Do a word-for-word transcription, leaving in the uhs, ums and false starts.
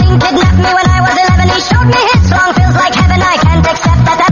King kidnapped me when I was eleven. He showed me his song feels like heaven. I can't accept that.